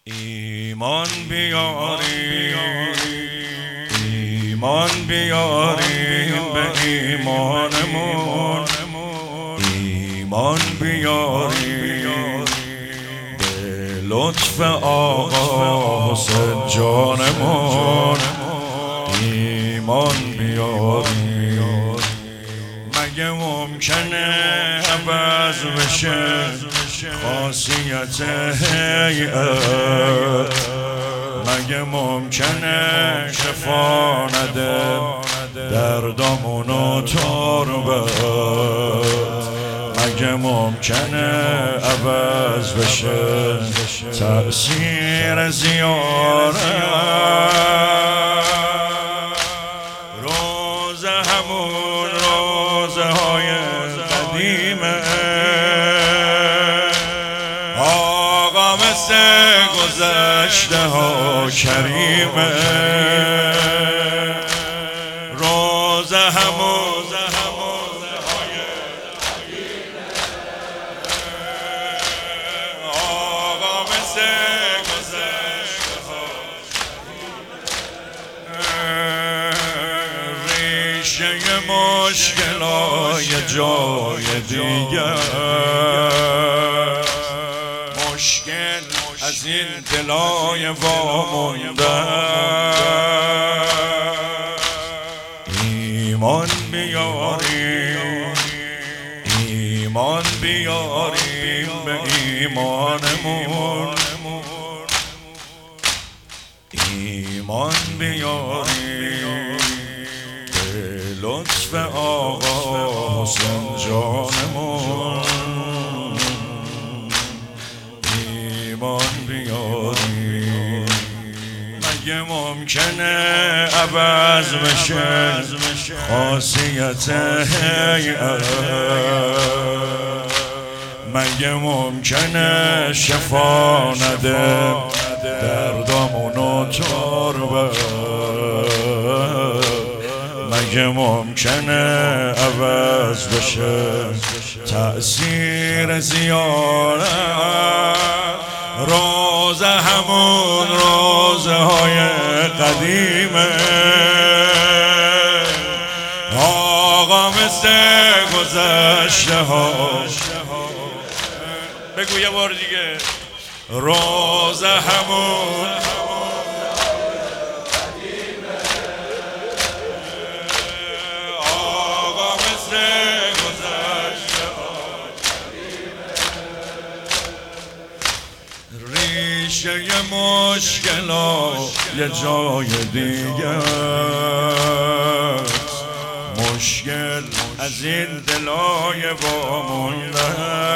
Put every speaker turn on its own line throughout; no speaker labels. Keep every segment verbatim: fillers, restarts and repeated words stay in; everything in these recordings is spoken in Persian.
ایمان بیاریم ایمان بیاریم به ایمانمون ایمان بیاریم به لطف آقا حسین جانمون ایمان بیاریم. مگه ممکنه عوض بشه خاصیت هیئت؟ مگه ممکنه شفا نده دردامونو تربت؟ مگه ممکنه عوض بشه تأثیر زیارت؟ روزه همون روزه های قدیمه، آقا مثل گذشته ها کریمه. روزه همون آقا مثل گذشته ها ریشه مشکلای جای دیگر، مشکل از این دلای وامونده. ایمان بیاریم ایمان بیاریم به ایمانمون ایمان بیاریم به لطف آقا حسین جانمون ایمان بیاریم. مگه ممکنه عوض بشه خاصیت هیئت؟ مگه ممکنه شفا نده دردامونو تربت؟ مگه ممکنه عوض بشه تأثیر زیارت؟ روزه همون روزه های قدیمه، آقا مثل گذشته ها. بگو یه بار دیگه. روزه همون آقا مثل گذشته ها، ریشه مشکلا یه جای دیگه، مشکل از این دلای وامونده.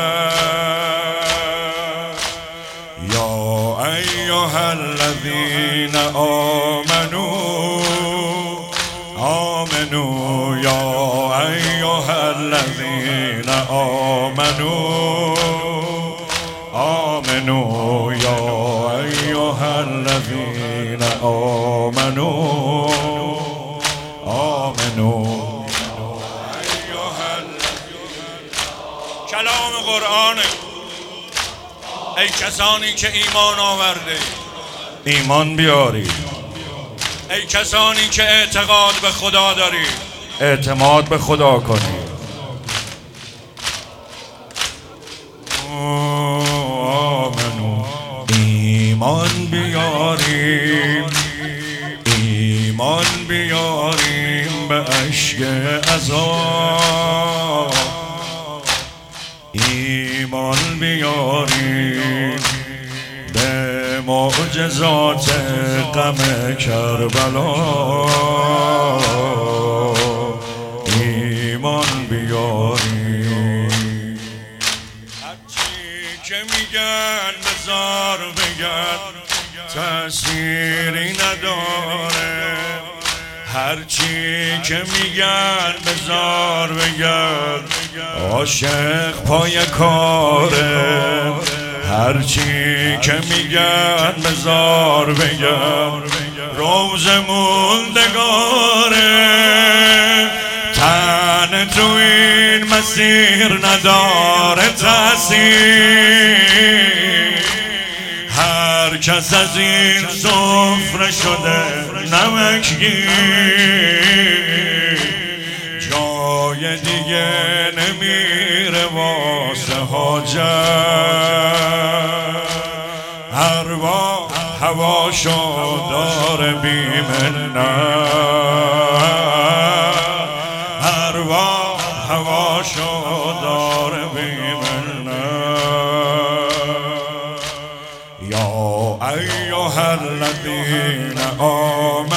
یا ایها الذین آمنوا آمنوا یا ایها الذین آمنوا آمنوا یا ایها الذین آمنوا آمنوا. کلام قرآن. ای کسانی که ایمان آورده ایمان بیارید. ای کسانی که اعتقاد به خدا دارید اعتماد به خدا کنید. آمنو ایمان بیاریم ایمان بیاریم به اشک عذاب ایمان بیاریم به معجزات غم کربلا ایمان بیاریم. هرچی که میگن بذار بگن تأثیری نداره، هرچی که میگن بذار بگن عاشق پای کاره، هرچی که میگن بذار بگن روز موندگاره. تن تو این مسیر نداره تأثیر، هر هر کس از این سفره شده نمکگیر، جای دیگه نمیره واسه حاجت. اروا هواشو داره بی‌منت، اروا هواشو داره بی‌منت. یا ایها الذین آمنوا